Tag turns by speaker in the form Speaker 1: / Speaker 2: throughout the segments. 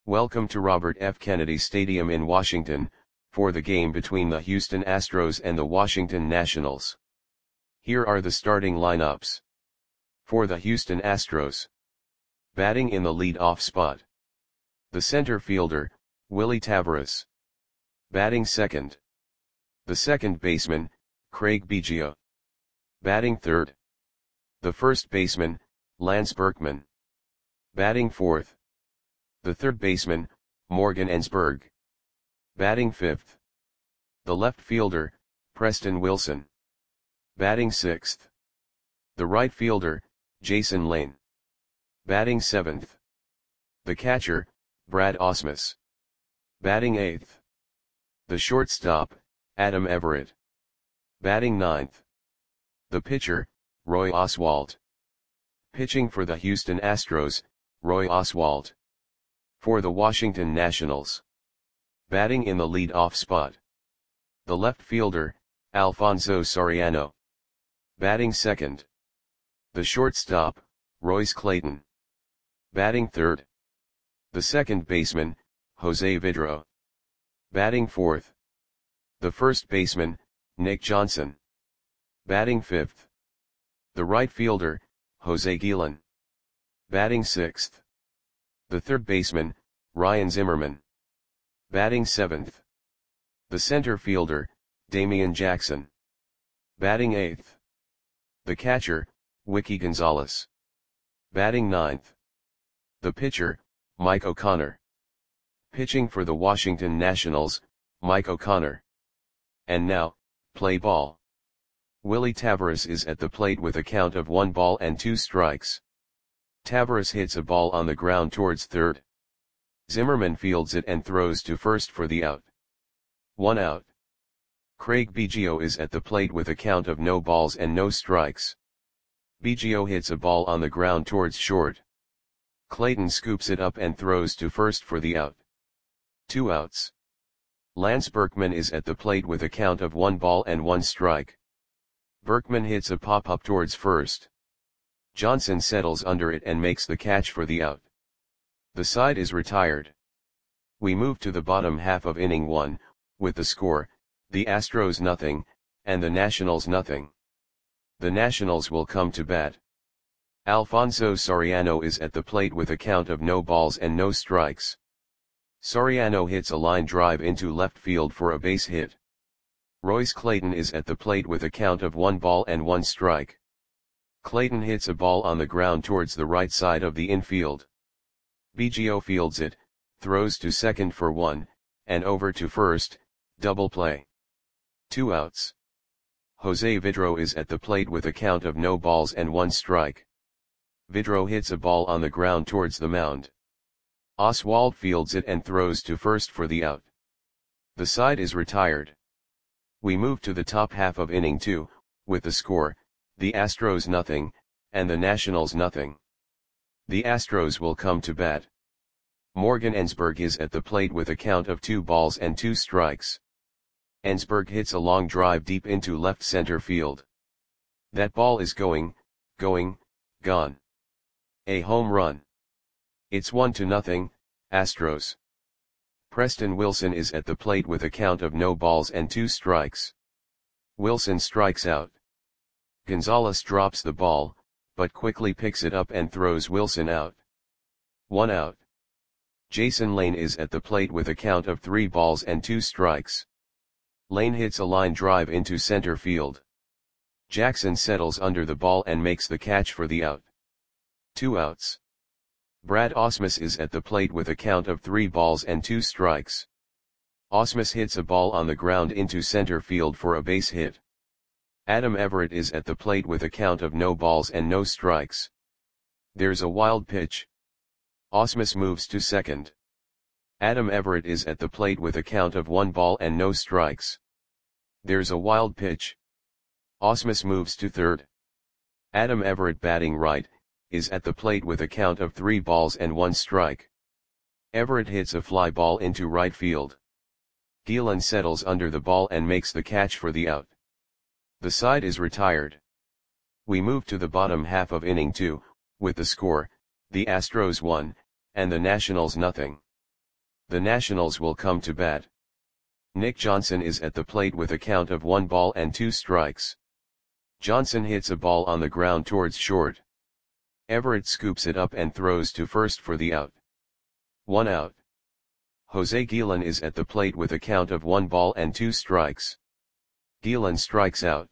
Speaker 1: Welcome to Robert F. Kennedy Stadium in Washington, for the game between the Houston Astros and the Washington Nationals. Here are the starting lineups. For the Houston Astros. Batting in the lead-off spot. The center fielder, Willie Taveras. Batting second. The second baseman, Craig Biggio. Batting third. The first baseman, Lance Berkman. Batting fourth. The third baseman, Morgan Ensberg. Batting fifth. The left fielder, Preston Wilson. Batting sixth. The right fielder, Jason Lane. Batting seventh. The catcher, Brad Ausmus. Batting eighth. The shortstop, Adam Everett. Batting ninth. The pitcher, Roy Oswalt. Pitching for the Houston Astros, Roy Oswalt. For the Washington Nationals. Batting in the lead-off spot. The left fielder, Alfonso Soriano. Batting second. The shortstop, Royce Clayton. Batting third. The second baseman, Jose Vidro. Batting fourth. The first baseman, Nick Johnson. Batting fifth. The right fielder, Jose Guillen. Batting sixth. The third baseman, Ryan Zimmerman. Batting seventh. The center fielder, Damian Jackson. Batting eighth. The catcher, Wiki Gonzalez. Batting ninth. The pitcher, Mike O'Connor. Pitching for the Washington Nationals, Mike O'Connor. And now, play ball. Willie Taveras is at the plate with a count of 1 ball and 2 strikes. Taveras hits a ball on the ground towards third. Zimmerman fields it and throws to first for the out. 1 out. Craig Biggio is at the plate with a count of no balls and no strikes. Biggio hits a ball on the ground towards short. Clayton scoops it up and throws to first for the out. 2 outs. Lance Berkman is at the plate with a count of 1 ball and 1 strike. Berkman hits a pop-up towards first. Johnson settles under it and makes the catch for the out. The side is retired. We move to the bottom half of inning 1, with the score, the Astros 0, and the Nationals 0. The Nationals will come to bat. Alfonso Soriano is at the plate with a count of no balls and no strikes. Soriano hits a line drive into left field for a base hit. Royce Clayton is at the plate with a count of 1 ball and 1 strike. Clayton hits a ball on the ground towards the right side of the infield. Biggio fields it, throws to second for 1, and over to first, double play. 2 outs. Jose Vidro is at the plate with a count of no balls and 1 strike. Vidro hits a ball on the ground towards the mound. Oswalt fields it and throws to first for the out. The side is retired. We move to the top half of inning 2, with the score, the Astros 0, and the Nationals 0. The Astros will come to bat. Morgan Ensberg is at the plate with a count of 2 balls and 2 strikes. Ensberg hits a long drive deep into left center field. That ball is gone. A home run. It's 1-0, Astros. Preston Wilson is at the plate with a count of no balls and 2 strikes. Wilson strikes out. Gonzalez drops the ball, but quickly picks it up and throws Wilson out. 1 out. Jason Lane is at the plate with a count of 3 balls and 2 strikes. Lane hits a line drive into center field. Jackson settles under the ball and makes the catch for the out. 2 outs. Brad Ausmus is at the plate with a count of 3 balls and 2 strikes. Ausmus hits a ball on the ground into center field for a base hit. Adam Everett is at the plate with a count of no balls and no strikes. There's a wild pitch. Ausmus moves to second. Adam Everett is at the plate with a count of 1 ball and no strikes. There's a wild pitch. Ausmus moves to third. Adam Everett, batting right, is at the plate with a count of 3 balls and 1 strike. Everett hits a fly ball into right field. Guillen settles under the ball and makes the catch for the out. The side is retired. We move to the bottom half of inning 2, with the score, the Astros 1, and the Nationals 0. The Nationals will come to bat. Nick Johnson is at the plate with a count of 1 ball and 2 strikes. Johnson hits a ball on the ground towards short. Everett scoops it up and throws to first for the out. 1 out. Jose Guillen is at the plate with a count of 1 ball and 2 strikes. Guillen strikes out.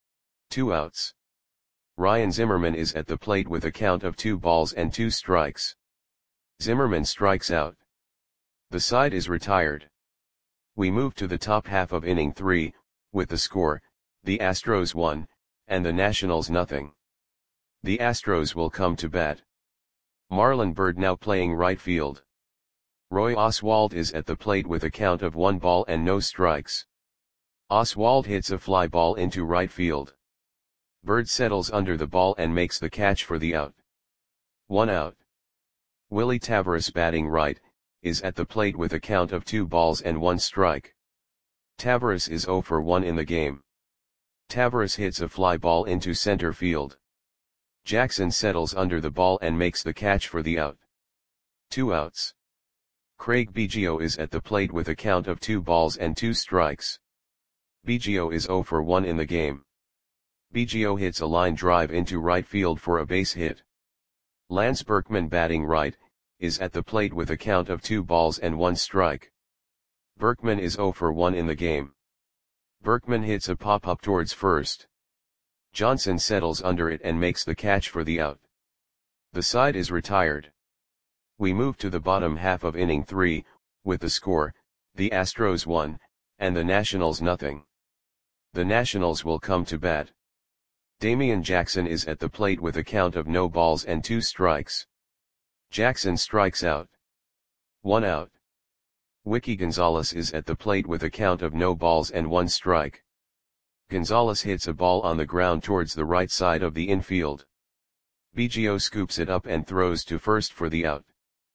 Speaker 1: 2 outs. Ryan Zimmerman is at the plate with a count of 2 balls and 2 strikes. Zimmerman strikes out. The side is retired. We move to the top half of inning 3, with the score, the Astros 1, and the Nationals nothing. The Astros will come to bat. Marlon Byrd now playing right field. Roy Oswalt is at the plate with a count of 1 ball and no strikes. Oswalt hits a fly ball into right field. Byrd settles under the ball and makes the catch for the out. 1 out. Willie Taveras batting right, is at the plate with a count of 2 balls and 1 strike. Taveras is 0 for 1 in the game. Taveras hits a fly ball into center field. Jackson settles under the ball and makes the catch for the out. 2 outs. Craig Biggio is at the plate with a count of 2 balls and 2 strikes. Biggio is 0 for 1 in the game. Biggio hits a line drive into right field for a base hit. Lance Berkman batting right, is at the plate with a count of 2 balls and 1 strike. Berkman is 0 for 1 in the game. Berkman hits a pop-up towards first. Johnson settles under it and makes the catch for the out. The side is retired. We move to the bottom half of inning 3, with the score, the Astros 1, and the Nationals nothing. The Nationals will come to bat. Damian Jackson is at the plate with a count of no balls and 2 strikes. Jackson strikes out. 1 out. Wiki Gonzalez is at the plate with a count of no balls and 1 strike. Gonzalez hits a ball on the ground towards the right side of the infield. Biggio scoops it up and throws to first for the out.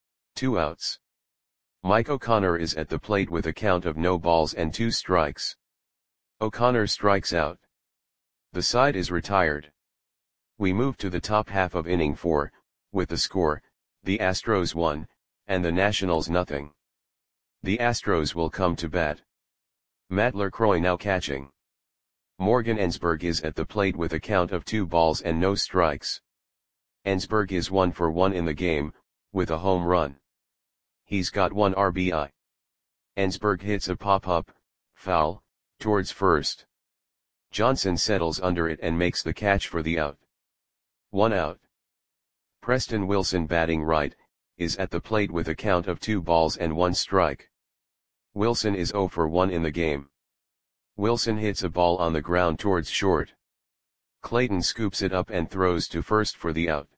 Speaker 1: 2 outs. Mike O'Connor is at the plate with a count of no balls and 2 strikes. O'Connor strikes out. The side is retired. We move to the top half of inning 4, with the score, the Astros 1, and the Nationals nothing. The Astros will come to bat. Matt LaCroix now catching. Morgan Ensberg is at the plate with a count of 2 balls and no strikes. Ensberg is 1 for 1 in the game, with a home run. He's got 1 RBI. Ensberg hits a pop-up, foul, towards first. Johnson settles under it and makes the catch for the out. 1 out. Preston Wilson batting right, is at the plate with a count of 2 balls and 1 strike. Wilson is 0 for 1 in the game. Wilson hits a ball on the ground towards short. Clayton scoops it up and throws to first for the out.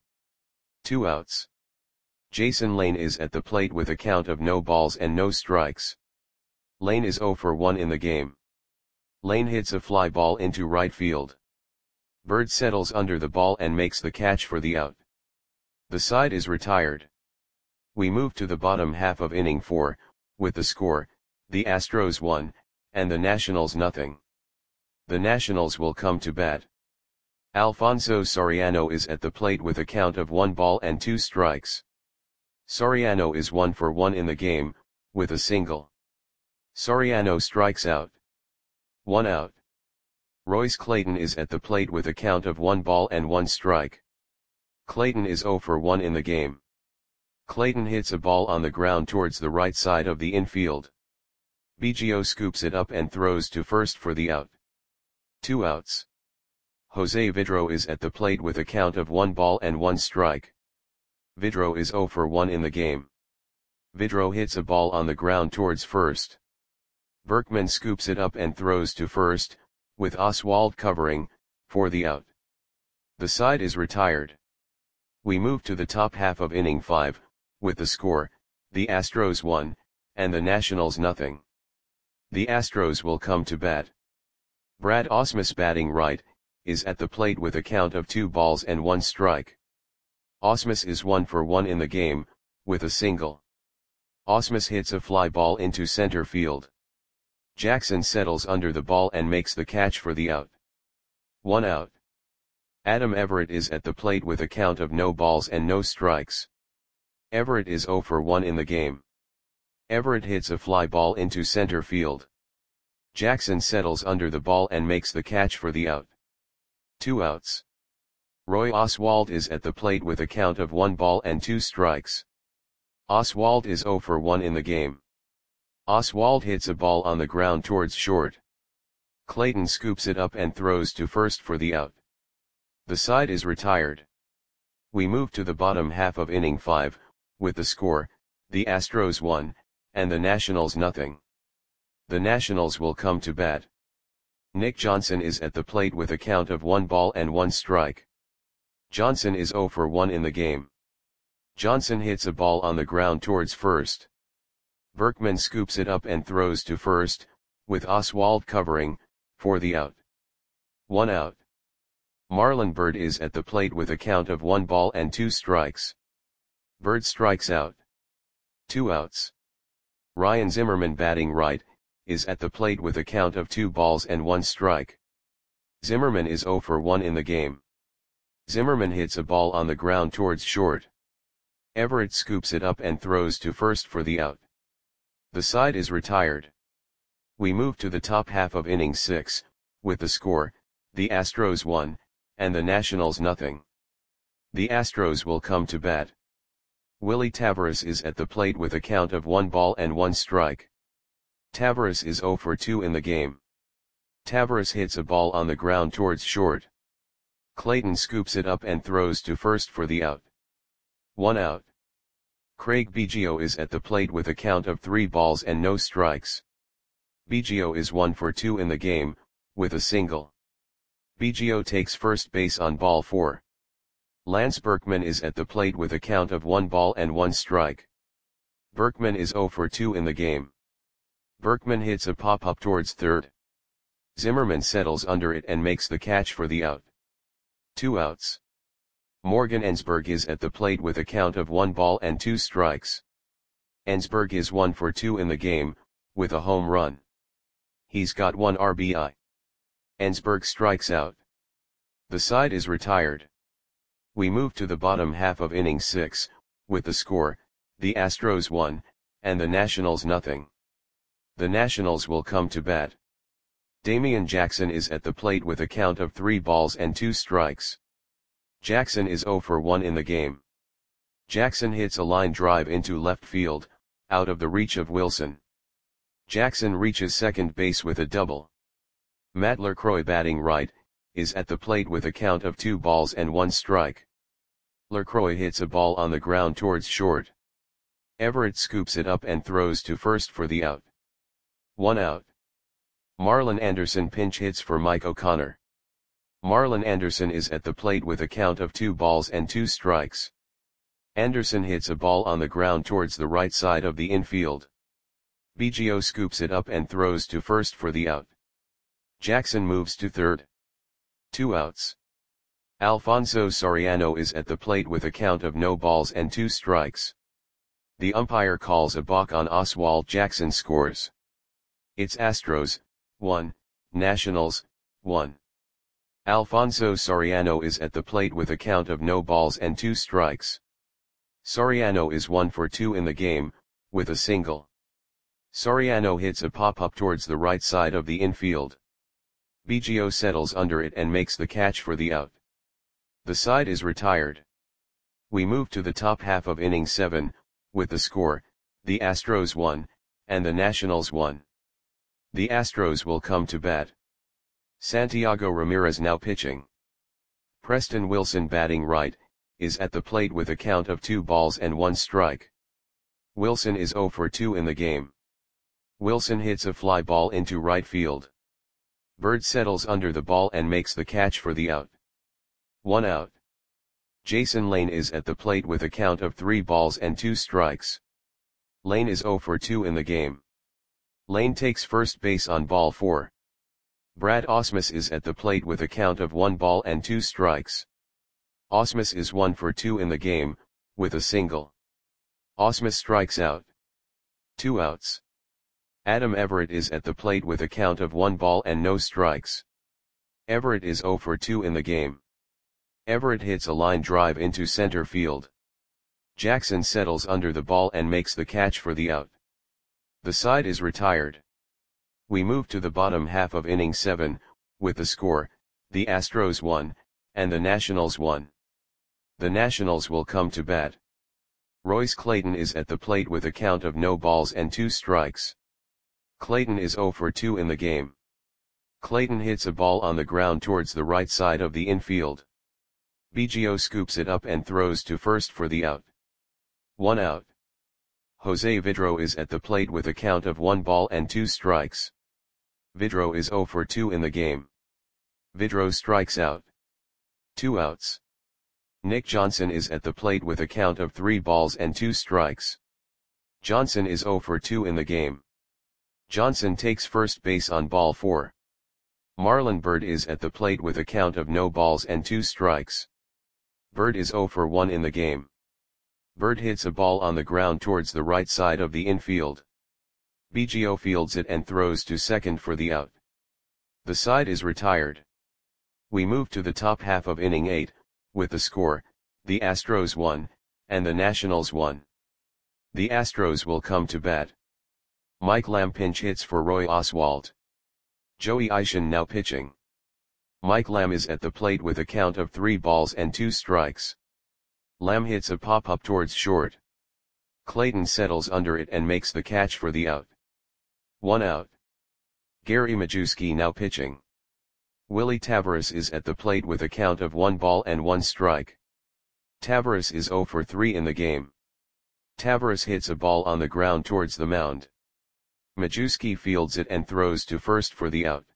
Speaker 1: 2 outs. Jason Lane is at the plate with a count of no balls and no strikes. Lane is 0 for 1 in the game. Lane hits a fly ball into right field. Byrd settles under the ball and makes the catch for the out. The side is retired. We move to the bottom half of inning 4, with the score, the Astros 1, and the Nationals nothing. The Nationals will come to bat. Alfonso Soriano is at the plate with a count of 1 ball and 2 strikes. Soriano is 1 for 1 in the game, with a single. Soriano strikes out. 1 out. Royce Clayton is at the plate with a count of 1 ball and 1 strike. Clayton is 0 for 1 in the game. Clayton hits a ball on the ground towards the right side of the infield. Biggio scoops it up and throws to first for the out. 2 outs. Jose Vidro is at the plate with a count of 1 ball and 1 strike. Vidro is 0 for 1 in the game. Vidro hits a ball on the ground towards first. Berkman scoops it up and throws to first, with Oswalt covering, for the out. The side is retired. We move to the top half of inning 5, with the score, the Astros 1, and the Nationals nothing. The Astros will come to bat. Brad Ausmus batting right, is at the plate with a count of 2 balls and 1 strike. Ausmus is 1 for 1 in the game, with a single. Ausmus hits a fly ball into center field. Jackson settles under the ball and makes the catch for the out. 1 out. Adam Everett is at the plate with a count of no balls and no strikes. Everett is 0 for 1 in the game. Everett hits a fly ball into center field. Jackson settles under the ball and makes the catch for the out. 2 outs. Roy Oswalt is at the plate with a count of 1 ball and 2 strikes. Oswalt is 0 for 1 in the game. Oswalt hits a ball on the ground towards short. Clayton scoops it up and throws to first for the out. The side is retired. We move to the bottom half of inning 5, with the score, the Astros 1, and the Nationals nothing. The Nationals will come to bat. Nick Johnson is at the plate with a count of 1 ball and 1 strike. Johnson is 0 for 1 in the game. Johnson hits a ball on the ground towards first. Berkman scoops it up and throws to first, with Oswalt covering, for the out. 1 out. Marlon Byrd is at the plate with a count of 1 ball and 2 strikes. Byrd strikes out. 2 outs. Ryan Zimmerman, batting right, is at the plate with a count of 2 balls and 1 strike. Zimmerman is 0 for 1 in the game. Zimmerman hits a ball on the ground towards short. Everett scoops it up and throws to first for the out. The side is retired. We move to the top half of inning 6, with the score, the Astros 1, and the Nationals nothing. The Astros will come to bat. Willie Taveras is at the plate with a count of 1 ball and 1 strike. Taveras is 0 for 2 in the game. Taveras hits a ball on the ground towards short. Clayton scoops it up and throws to first for the out. 1 out. Craig Biggio is at the plate with a count of 3 balls and no strikes. Biggio is 1 for 2 in the game, with a single. Biggio takes first base on ball 4. Lance Berkman is at the plate with a count of 1 ball and 1 strike. Berkman is 0 for 2 in the game. Berkman hits a pop-up towards third. Zimmerman settles under it and makes the catch for the out. 2 outs. Morgan Ensberg is at the plate with a count of 1 ball and 2 strikes. Ensberg is 1 for 2 in the game, with a home run. He's got 1 RBI. Ensberg strikes out. The side is retired. We move to the bottom half of inning 6, with the score, the Astros 1, and the Nationals nothing. The Nationals will come to bat. Damian Jackson is at the plate with a count of 3 balls and 2 strikes. Jackson is 0 for 1 in the game. Jackson hits a line drive into left field, out of the reach of Wilson. Jackson reaches second base with a double. Matt LaCroix, batting right, is at the plate with a count of 2 balls and 1 strike. LaCroix hits a ball on the ground towards short. Everett scoops it up and throws to first for the out. 1 out. Marlon Anderson pinch hits for Mike O'Connor. Marlon Anderson is at the plate with a count of 2 balls and 2 strikes. Anderson hits a ball on the ground towards the right side of the infield. Biggio scoops it up and throws to first for the out. Jackson moves to third. 2 outs. Alfonso Soriano is at the plate with a count of no balls and 2 strikes. The umpire calls a balk on Oswalt. Jackson scores. It's Astros 1, Nationals 1. Alfonso Soriano is at the plate with a count of no balls and 2 strikes. Soriano is 1 for 2 in the game, with a single. Soriano hits a pop-up towards the right side of the infield. Biggio settles under it and makes the catch for the out. The side is retired. We move to the top half of inning 7, with the score, the Astros 1, and the Nationals 1. The Astros will come to bat. Santiago Ramirez now pitching. Preston Wilson, batting right, is at the plate with a count of 2 balls and 1 strike. Wilson is 0 for 2 in the game. Wilson hits a fly ball into right field. Byrd settles under the ball and makes the catch for the out. 1 out. Jason Lane is at the plate with a count of 3 balls and 2 strikes. Lane is 0 for 2 in the game. Lane takes first base on ball 4. Brad Ausmus is at the plate with a count of 1 ball and 2 strikes. Ausmus is 1 for 2 in the game, with a single. Ausmus strikes out. 2 outs. Adam Everett is at the plate with a count of 1 ball and no strikes. Everett is 0 for 2 in the game. Everett hits a line drive into center field. Jackson settles under the ball and makes the catch for the out. The side is retired. We move to the bottom half of inning 7, with the score, the Astros won, and the Nationals won. The Nationals will come to bat. Royce Clayton is at the plate with a count of no balls and 2 strikes. Clayton is 0 for 2 in the game. Clayton hits a ball on the ground towards the right side of the infield. Biggio scoops it up and throws to first for the out. 1 out. Jose Vidro is at the plate with a count of 1 ball and 2 strikes. Vidro is 0 for 2 in the game. Vidro strikes out. 2 outs. Nick Johnson is at the plate with a count of 3 balls and 2 strikes. Johnson is 0 for 2 in the game. Johnson takes first base on ball 4. Marlon Byrd is at the plate with a count of no balls and 2 strikes. Byrd is 0 for 1 in the game. Byrd hits a ball on the ground towards the right side of the infield. Biggio fields it and throws to second for the out. The side is retired. We move to the top half of inning 8, with the score, the Astros won, and the Nationals won. The Astros will come to bat. Mike Lamb pinch hits for Roy Oswalt. Joey Ishii now pitching. Mike Lamb is at the plate with a count of 3 balls and 2 strikes. Lamb hits a pop-up towards short. Clayton settles under it and makes the catch for the out. 1 out. Gary Majewski now pitching. Willie Taveras is at the plate with a count of 1 ball and 1 strike. Taveras is 0 for 3 in the game. Taveras hits a ball on the ground towards the mound. Majewski fields it and throws to first for the out.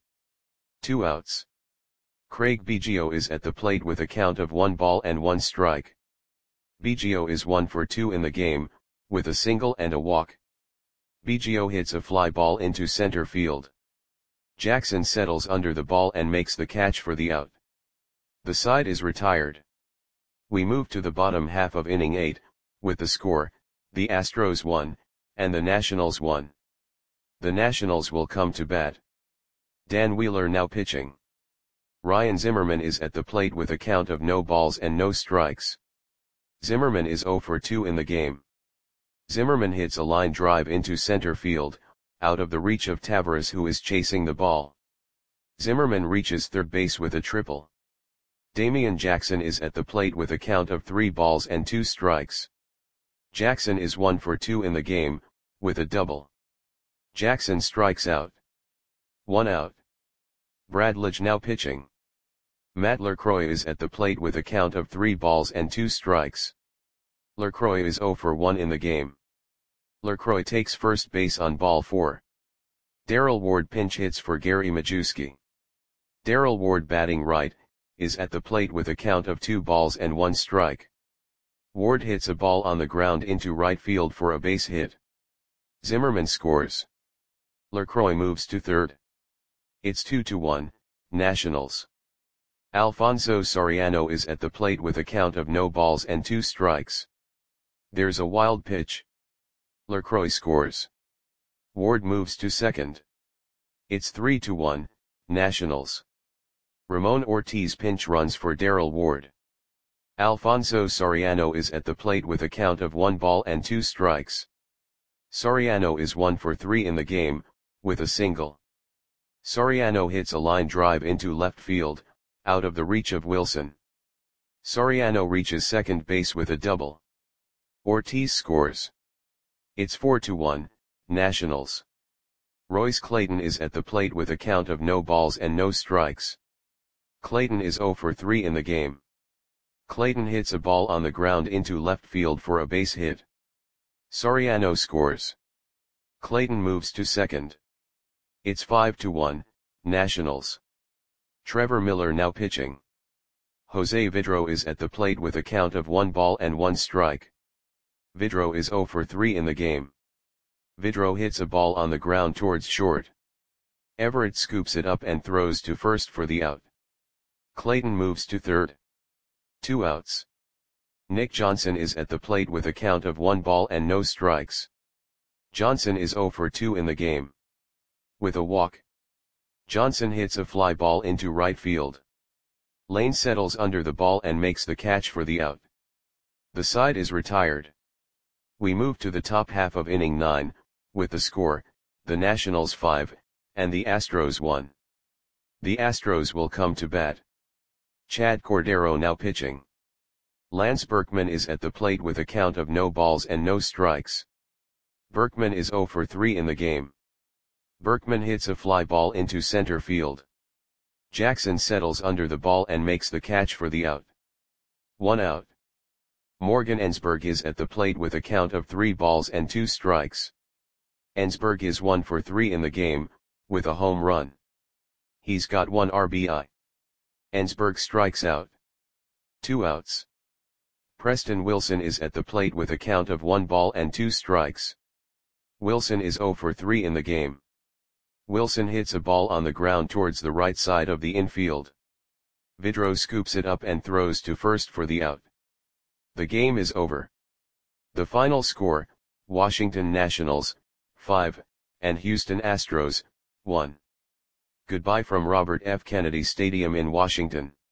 Speaker 1: 2 outs. Craig Biggio is at the plate with a count of 1 ball and 1 strike. Biggio is 1 for 2 in the game, with a single and a walk. Biggio hits a fly ball into center field. Jackson settles under the ball and makes the catch for the out. The side is retired. We move to the bottom half of inning 8, with the score, the Astros won, and the Nationals won. The Nationals will come to bat. Dan Wheeler now pitching. Ryan Zimmerman is at the plate with a count of no balls and no strikes. Zimmerman is 0 for 2 in the game. Zimmerman hits a line drive into center field, out of the reach of Taveras who is chasing the ball. Zimmerman reaches third base with a triple. Damian Jackson is at the plate with a count of 3 balls and 2 strikes. Jackson is 1 for 2 in the game, with a double. Jackson strikes out. 1 out. Brad Lidge now pitching. Matt LaCroix is at the plate with a count of 3 balls and 2 strikes. LaCroix is 0 for 1 in the game. LaCroix takes first base on ball 4. Darrell Ward pinch hits for Gary Majewski. Darrell Ward batting right, is at the plate with a count of 2 balls and 1 strike. Ward hits a ball on the ground into right field for a base hit. Zimmerman scores. LaCroix moves to third. It's 2-1, Nationals. Alfonso Soriano is at the plate with a count of no balls and 2 strikes. There's a wild pitch. LaCroix scores. Ward moves to second. It's 3-1, Nationals. Ramon Ortiz pinch runs for Darrell Ward. Alfonso Soriano is at the plate with a count of 1 ball and 2 strikes. Soriano is 1 for 3 in the game, with a single. Soriano hits a line drive into left field, out of the reach of Wilson. Soriano reaches second base with a double. Ortiz scores. It's 4-1, Nationals. Royce Clayton is at the plate with a count of no balls and no strikes. Clayton is 0 for 3 in the game. Clayton hits a ball on the ground into left field for a base hit. Soriano scores. Clayton moves to second. It's 5-1, Nationals. Trevor Miller now pitching. Jose Vidro is at the plate with a count of 1 ball and 1 strike. Vidro is 0 for 3 in the game. Vidro hits a ball on the ground towards short. Everett scoops it up and throws to first for the out. Clayton moves to third. 2 outs. Nick Johnson is at the plate with a count of 1 ball and no strikes. Johnson is 0 for 2 in the game. With a walk. Johnson hits a fly ball into right field. Lane settles under the ball and makes the catch for the out. The side is retired. We move to the top half of inning 9, with the score, the Nationals 5, and the Astros 1. The Astros will come to bat. Chad Cordero now pitching. Lance Berkman is at the plate with a count of no balls and no strikes. Berkman is 0 for 3 in the game. Berkman hits a fly ball into center field. Jackson settles under the ball and makes the catch for the out. 1 out. Morgan Ensberg is at the plate with a count of 3 balls and 2 strikes. Ensberg is 1 for 3 in the game, with a home run. He's got 1 RBI. Ensberg strikes out. 2 outs. Preston Wilson is at the plate with a count of 1 ball and 2 strikes. Wilson is 0 for 3 in the game. Wilson hits a ball on the ground towards the right side of the infield. Vidro scoops it up and throws to first for the out. The game is over. The final score, Washington Nationals, 5, and Houston Astros, 1. Goodbye from Robert F. Kennedy Stadium in Washington.